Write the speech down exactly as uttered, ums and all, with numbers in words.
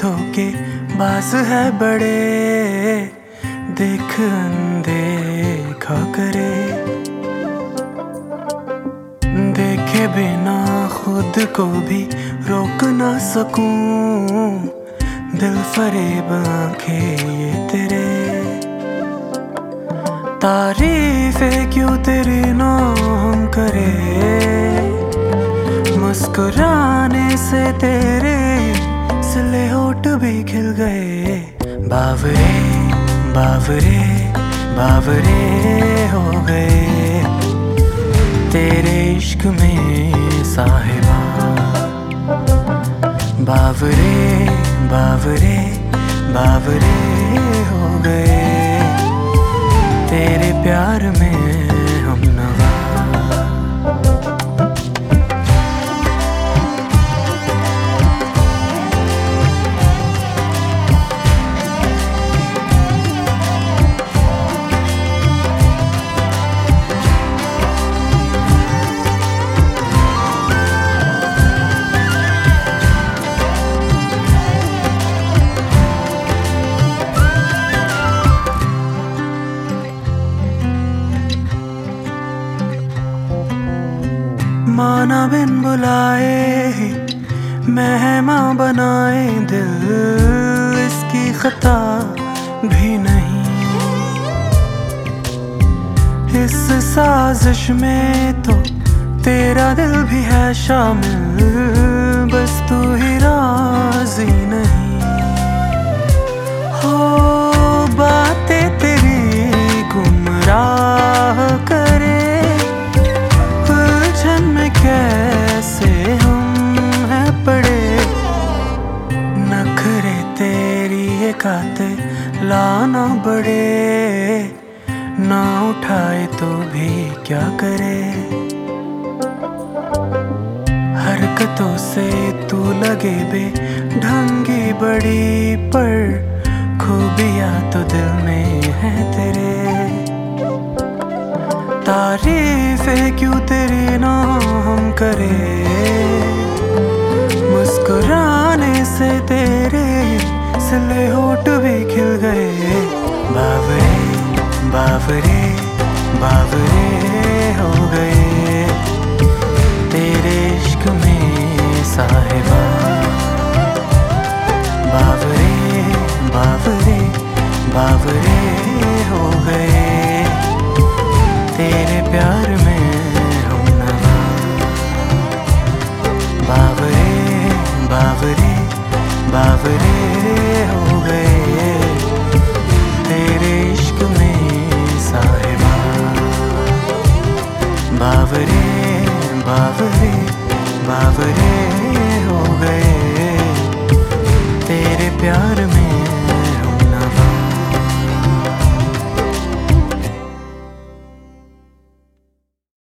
धोखे बाज है बड़े, देख अनदेखा करे। देखे बिना खुद को भी रोक ना सकूं, दिल फरेब आंखें ये तेरे। तारीफें क्यों तेरी नाम करे, मुस्कुराने से तेरे सिले होठ भी खिल गए। बावरे बावरे बावरे हो गए तेरे इश्क में साहिबा। बावरे बावरे बावरे हो गए तेरे प्यार में हम नवा। माना बिन बुलाए ही मेहमान बनाए दिल, इसकी खता भी नहीं। इस साजिश में तो तेरा दिल भी है शामिल, बस तू ही राजी नहीं। हो बातें तेरी गुमराह करे, कैसे हम हैं पड़े। नखरे तेरी ये काते लाना बड़े, ना उठाए तो भी क्या करे। हरकतों से तू लगे बे ढंगी बड़ी, पर खूबियां तो दिल में है तेरे। तारीफें क्यों तेरी नाम करे, मुस्कुराने से तेरे सिले होठ भी खिल गए। बावरे बावरे बावरे हो गए तेरे इश्क में साहिबा। बावरे बावरे बावरे हो गए तेरे प्यार में हम नवा। बावरे बावरे बावरे हो गए तेरे इश्क में साहिबा। बावरे